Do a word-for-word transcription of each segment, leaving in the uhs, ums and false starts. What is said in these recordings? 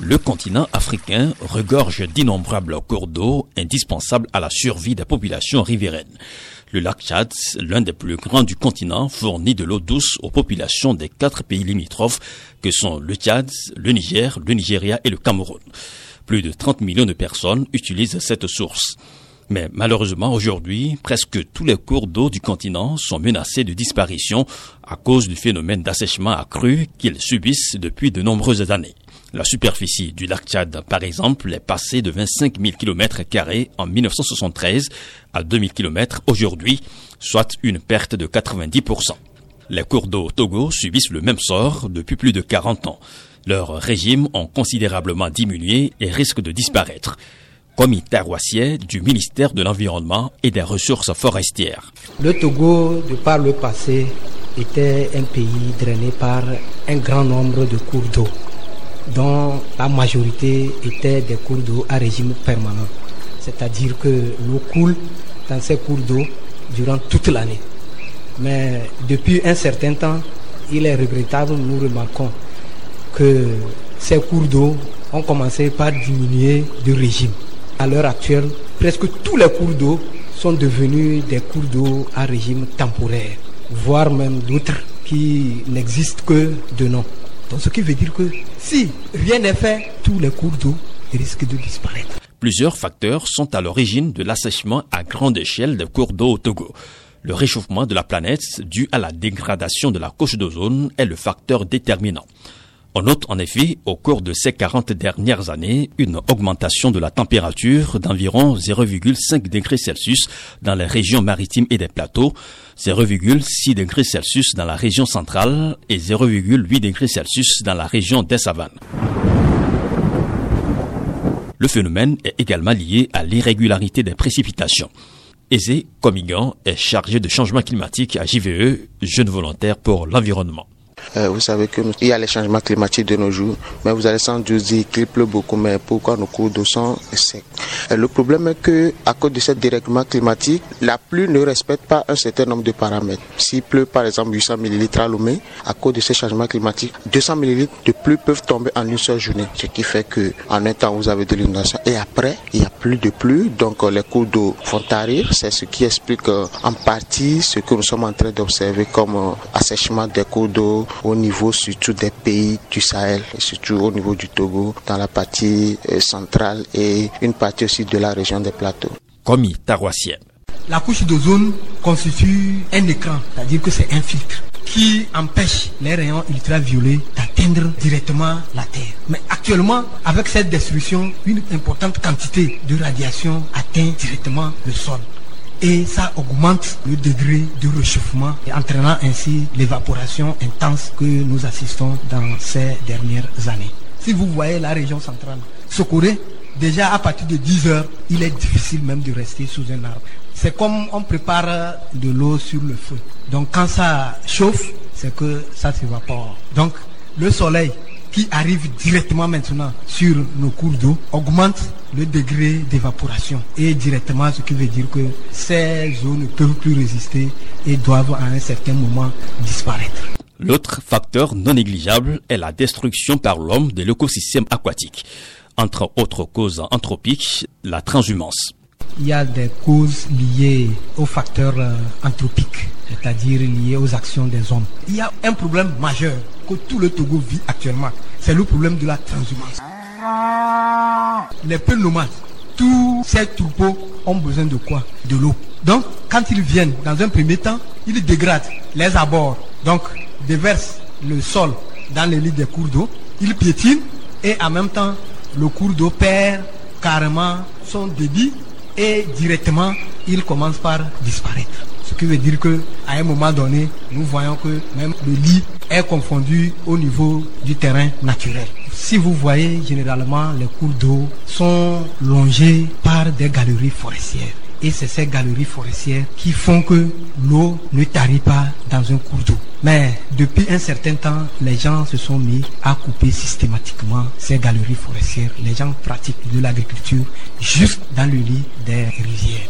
Le continent africain regorge d'innombrables cours d'eau indispensables à la survie des populations riveraines. Le lac Tchad, l'un des plus grands du continent, fournit de l'eau douce aux populations des quatre pays limitrophes que sont le Tchad, le Niger, le Nigeria et le Cameroun. Plus de trente millions de personnes utilisent cette source. Mais malheureusement, aujourd'hui, presque tous les cours d'eau du continent sont menacés de disparition à cause du phénomène d'assèchement accru qu'ils subissent depuis de nombreuses années. La superficie du lac Tchad, par exemple, est passée de vingt-cinq mille kilomètres carrés en mille neuf cent soixante-treize à deux mille kilomètres aujourd'hui, soit une perte de quatre-vingt-dix pour cent. Les cours d'eau au Togo subissent le même sort depuis plus de quarante ans. Leurs régimes ont considérablement diminué et risquent de disparaître. Komi Taroissier du ministère de l'Environnement et des Ressources forestières. Le Togo, de par le passé, était un pays drainé par un grand nombre de cours d'eau, dont la majorité étaient des cours d'eau à régime permanent. C'est-à-dire que l'eau coule dans ces cours d'eau durant toute l'année. Mais depuis un certain temps, il est regrettable, nous remarquons que ces cours d'eau ont commencé par diminuer de régime. À l'heure actuelle, presque tous les cours d'eau sont devenus des cours d'eau à régime temporaire, voire même d'autres qui n'existent que de nom. Donc ce qui veut dire que si rien n'est fait, tous les cours d'eau risquent de disparaître. Plusieurs facteurs sont à l'origine de l'assèchement à grande échelle des cours d'eau au Togo. Le réchauffement de la planète dû à la dégradation de la couche d'ozone est le facteur déterminant. On note en effet, au cours de ces quarante dernières années, une augmentation de la température d'environ zéro virgule cinq degrés Celsius dans les régions maritimes et des plateaux, zéro virgule six degrés Celsius dans la région centrale et zéro virgule huit degrés Celsius dans la région des savanes. Le phénomène est également lié à l'irrégularité des précipitations. Aizé Komigan est chargé de changement climatique à J V E, Jeunes volontaires pour l'environnement. Euh, vous savez qu'il y a les changements climatiques de nos jours, mais vous allez sans doute dire qu'il pleut beaucoup, mais pourquoi nos cours d'eau sont secs? euh, Le problème est que, à cause de ce dérèglement climatique, la pluie ne respecte pas un certain nombre de paramètres. S'il pleut par exemple huit cents millilitres à Lomé, à cause de ces changements climatiques, deux cents millilitres de pluie peuvent tomber en une seule journée, ce qui fait que en un temps vous avez de l'inondation et après il n'y a plus de pluie, donc euh, les cours d'eau vont tarir. C'est ce qui explique euh, en partie ce que nous sommes en train d'observer comme euh, assèchement des cours d'eau au niveau surtout des pays du Sahel, et surtout au niveau du Togo, dans la partie euh, centrale et une partie aussi de la région des plateaux. Komi Taroissier. La couche d'ozone constitue un écran, c'est-à-dire que c'est un filtre qui empêche les rayons ultraviolets d'atteindre directement la Terre. Mais actuellement, avec cette destruction, une importante quantité de radiation atteint directement le sol. Et ça augmente le degré de réchauffement, entraînant ainsi l'évaporation intense que nous assistons dans ces dernières années. Si vous voyez la région centrale, Sokoré, déjà à partir de dix heures, il est difficile même de rester sous un arbre. C'est comme on prépare de l'eau sur le feu. Donc quand ça chauffe, c'est que ça s'évapore. Donc le soleil qui arrive directement maintenant sur nos cours d'eau augmente le degré d'évaporation et directement, ce qui veut dire que ces eaux ne peuvent plus résister et doivent à un certain moment disparaître. L'autre facteur non négligeable est la destruction par l'homme de l'écosystème aquatique. Entre autres causes anthropiques, la transhumance. Il y a des causes liées aux facteurs euh, anthropiques, c'est-à-dire liées aux actions des hommes. Il y a un problème majeur que tout le Togo vit actuellement, c'est le problème de la transhumance. Les peuples nomades, tous ces troupeaux ont besoin de quoi? De l'eau. Donc, quand ils viennent, dans un premier temps, ils dégradent les abords, donc déversent le sol dans les lits des cours d'eau, ils piétinent et en même temps, le cours d'eau perd carrément son débit et directement, il commence par disparaître. Ce qui veut dire qu'à un moment donné, nous voyons que même le lit est confondu au niveau du terrain naturel. Si vous voyez, généralement, les cours d'eau sont longés par des galeries forestières. Et c'est ces galeries forestières qui font que l'eau ne tarit pas dans un cours d'eau. Mais depuis un certain temps, les gens se sont mis à couper systématiquement ces galeries forestières. Les gens pratiquent de l'agriculture juste dans le lit des rivières.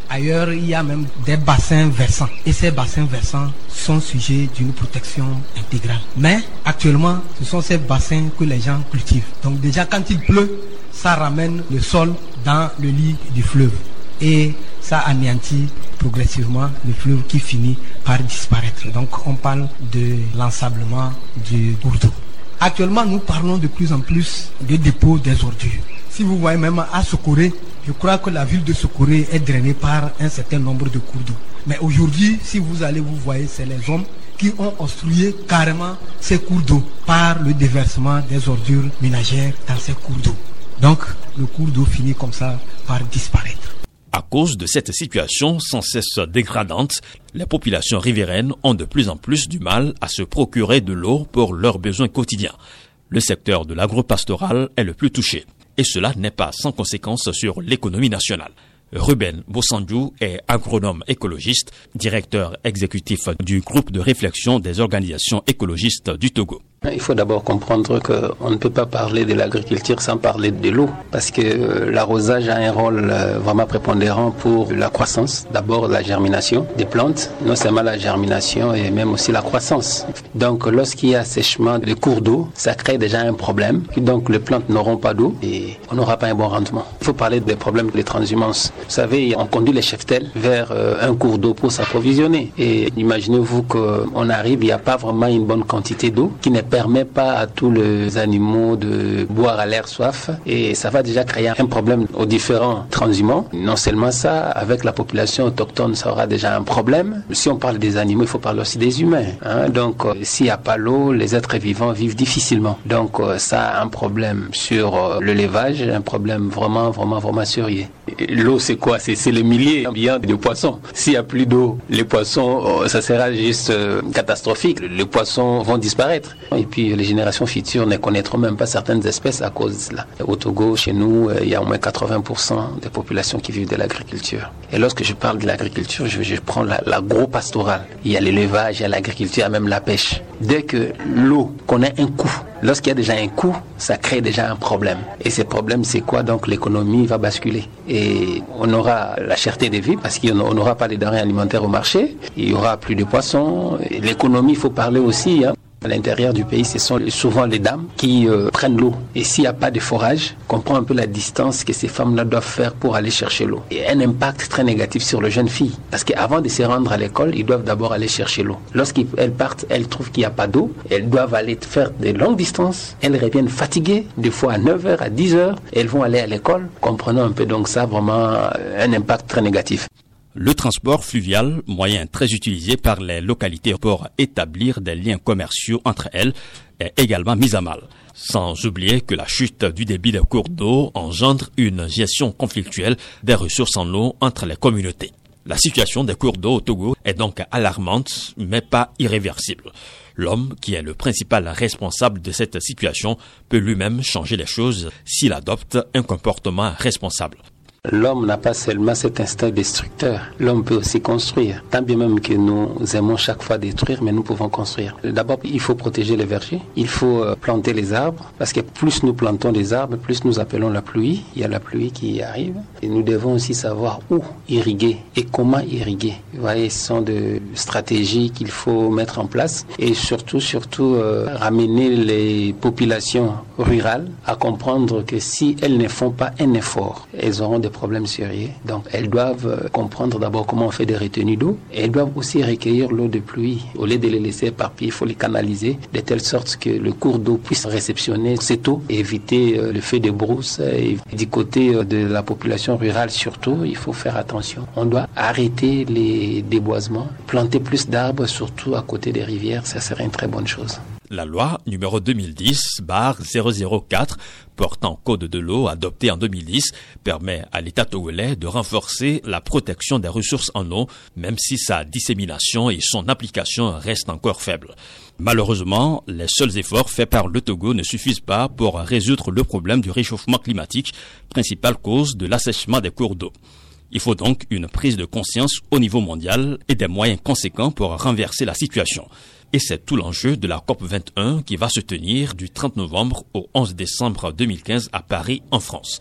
Ailleurs, il y a même des bassins versants. Et ces bassins versants sont sujets d'une protection intégrale. Mais actuellement, ce sont ces bassins que les gens cultivent. Donc déjà, quand il pleut, ça ramène le sol dans le lit du fleuve. Et ça anéantit progressivement le fleuve qui finit par disparaître. Donc on parle de l'ensablement du cours d'eau. Actuellement, nous parlons de plus en plus de dépôts des ordures. Si vous voyez même à Sokoré, je crois que la ville de Sokoré est drainée par un certain nombre de cours d'eau. Mais aujourd'hui, si vous allez, vous voyez, c'est les hommes qui ont obstrué carrément ces cours d'eau par le déversement des ordures ménagères dans ces cours d'eau. Donc, le cours d'eau finit comme ça par disparaître. À cause de cette situation sans cesse dégradante, les populations riveraines ont de plus en plus du mal à se procurer de l'eau pour leurs besoins quotidiens. Le secteur de l'agropastoral est le plus touché. Et cela n'est pas sans conséquence sur l'économie nationale. Ruben Bossandjou est agronome écologiste, directeur exécutif du groupe de réflexion des organisations écologistes du Togo. Il faut d'abord comprendre qu'on ne peut pas parler de l'agriculture sans parler de l'eau, parce que l'arrosage a un rôle vraiment prépondérant pour la croissance. D'abord la germination des plantes, non seulement la germination et même aussi la croissance. Donc lorsqu'il y a sèchement de cours d'eau, ça crée déjà un problème. Donc les plantes n'auront pas d'eau et on n'aura pas un bon rendement. Il faut parler des problèmes de transhumance. Vous savez, on conduit les cheptels vers un cours d'eau pour s'approvisionner. Et imaginez-vous qu'on arrive, il n'y a pas vraiment une bonne quantité d'eau qui n'est permet pas à tous les animaux de boire à l'air soif et ça va déjà créer un problème aux différents transhumants. Non seulement ça, avec la population autochtone, ça aura déjà un problème. Si on parle des animaux, il faut parler aussi des humains. Hein? Donc, euh, s'il n'y a pas l'eau, les êtres vivants vivent difficilement. Donc, euh, ça a un problème sur euh, le levage, un problème vraiment, vraiment, vraiment sérieux. L'eau, c'est quoi? C'est, c'est les milliers de poissons. S'il n'y a plus d'eau, les poissons, euh, ça sera juste euh, catastrophique. Les poissons vont disparaître. Et puis les générations futures ne connaîtront même pas certaines espèces à cause de cela. Au Togo, chez nous, il y a au moins quatre-vingts pour cent des populations qui vivent de l'agriculture. Et lorsque je parle de l'agriculture, je, je prends la, la gros-pastorale. Il y a l'élevage, il y a l'agriculture, il y a même la pêche. Dès que l'eau connaît un coût, lorsqu'il y a déjà un coût, ça crée déjà un problème. Et ce problème, c'est quoi? Donc l'économie va basculer. Et on aura la cherté des vies parce qu'on n'aura pas de denrées alimentaires au marché. Il y aura plus de poissons. Et l'économie, il faut parler aussi, hein. À l'intérieur du pays, ce sont souvent les dames qui euh, prennent l'eau. Et s'il n'y a pas de forage, on comprend un peu la distance que ces femmes-là doivent faire pour aller chercher l'eau. Et un impact très négatif sur les jeunes filles. Parce qu'avant de se rendre à l'école, ils doivent d'abord aller chercher l'eau. Lorsqu'elles partent, elles trouvent qu'il n'y a pas d'eau. Elles doivent aller faire de longues distances. Elles reviennent fatiguées, des fois à neuf heures, à dix heures. Elles vont aller à l'école. Comprenons un peu donc ça, vraiment un impact très négatif. Le transport fluvial, moyen très utilisé par les localités pour établir des liens commerciaux entre elles, est également mis à mal. Sans oublier que la chute du débit des cours d'eau engendre une gestion conflictuelle des ressources en eau entre les communautés. La situation des cours d'eau au Togo est donc alarmante, mais pas irréversible. L'homme, qui est le principal responsable de cette situation, peut lui-même changer les choses s'il adopte un comportement responsable. L'homme n'a pas seulement cet instinct destructeur, l'homme peut aussi construire. Tant bien même que nous aimons chaque fois détruire, mais nous pouvons construire. D'abord, il faut protéger les vergers, il faut planter les arbres, parce que plus nous plantons des arbres, plus nous appelons la pluie, il y a la pluie qui arrive. Et nous devons aussi savoir où irriguer et comment irriguer. Vous voyez, ce sont des stratégies qu'il faut mettre en place et surtout, surtout euh, ramener les populations rurales à comprendre que si elles ne font pas un effort, elles auront des problèmes sérieux. Donc elles doivent comprendre d'abord comment on fait des retenues d'eau et elles doivent aussi recueillir l'eau de pluie. Au lieu de les laisser éparpiller, il faut les canaliser de telle sorte que le cours d'eau puisse réceptionner cette eau et éviter le fait de brousse. Et du côté de la population rurale surtout, il faut faire attention. On doit arrêter les déboisements, planter plus d'arbres, surtout à côté des rivières, ça serait une très bonne chose. La loi numéro deux mille dix barre zéro zéro quatre portant code de l'eau adoptée en deux mille dix permet à l'État togolais de renforcer la protection des ressources en eau, même si sa dissémination et son application restent encore faibles. Malheureusement, les seuls efforts faits par le Togo ne suffisent pas pour résoudre le problème du réchauffement climatique, principale cause de l'assèchement des cours d'eau. Il faut donc une prise de conscience au niveau mondial et des moyens conséquents pour renverser la situation. Et c'est tout l'enjeu de la COP vingt et un qui va se tenir du trente novembre au onze décembre deux mille quinze à Paris, en France.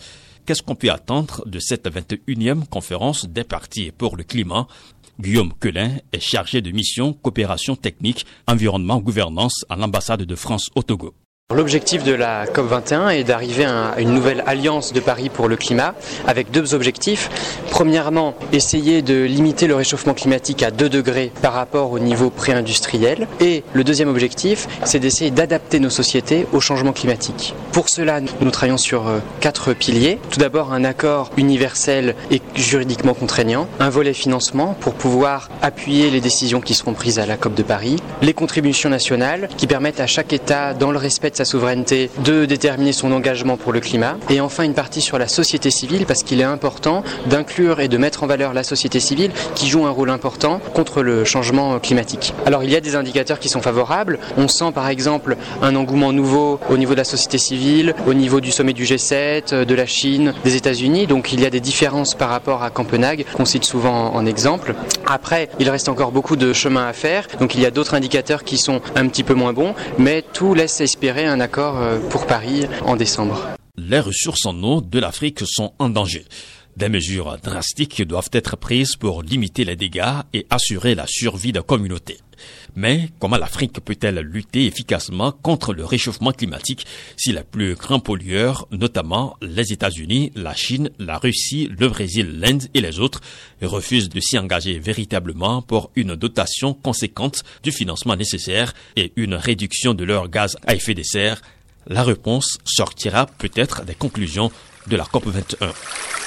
qu'est-ce qu'on peut attendre de cette vingt et unième conférence des partis pour le climat? Guillaume Quelin est chargé de mission coopération technique, environnement, gouvernance à l'ambassade de France au Togo. L'objectif de la COP vingt et un est d'arriver à une nouvelle alliance de Paris pour le climat avec deux objectifs. Premièrement, essayer de limiter le réchauffement climatique à deux degrés par rapport au niveau pré-industriel. Et le deuxième objectif, c'est d'essayer d'adapter nos sociétés au changement climatique. Pour cela, nous travaillons sur quatre piliers. Tout d'abord, un accord universel et juridiquement contraignant, un volet financement pour pouvoir appuyer les décisions qui seront prises à la COP de Paris, les contributions nationales qui permettent à chaque État, dans le respect de sa souveraineté, de déterminer son engagement pour le climat, et enfin une partie sur la société civile, parce qu'il est important d'inclure et de mettre en valeur la société civile qui joue un rôle important contre le changement climatique. Alors il y a des indicateurs qui sont favorables. On sent par exemple un engouement nouveau au niveau de la société civile, au niveau du sommet du G sept, de la Chine, des États-Unis, donc il y a des différences par rapport à Copenhague qu'on cite souvent en exemple. Après, il reste encore beaucoup de chemin à faire, donc il y a d'autres indicateurs qui sont un petit peu moins bons, mais tout laisse espérer un accord pour Paris en décembre. Les ressources en eau de l'Afrique sont en danger. Des mesures drastiques doivent être prises pour limiter les dégâts et assurer la survie de la communauté. Mais comment l'Afrique peut-elle lutter efficacement contre le réchauffement climatique si les plus grands pollueurs, notamment les États-Unis, la Chine, la Russie, le Brésil, l'Inde et les autres, refusent de s'y engager véritablement pour une dotation conséquente du financement nécessaire et une réduction de leurs gaz à effet de serre? La réponse sortira peut-être des conclusions de la COP vingt et un.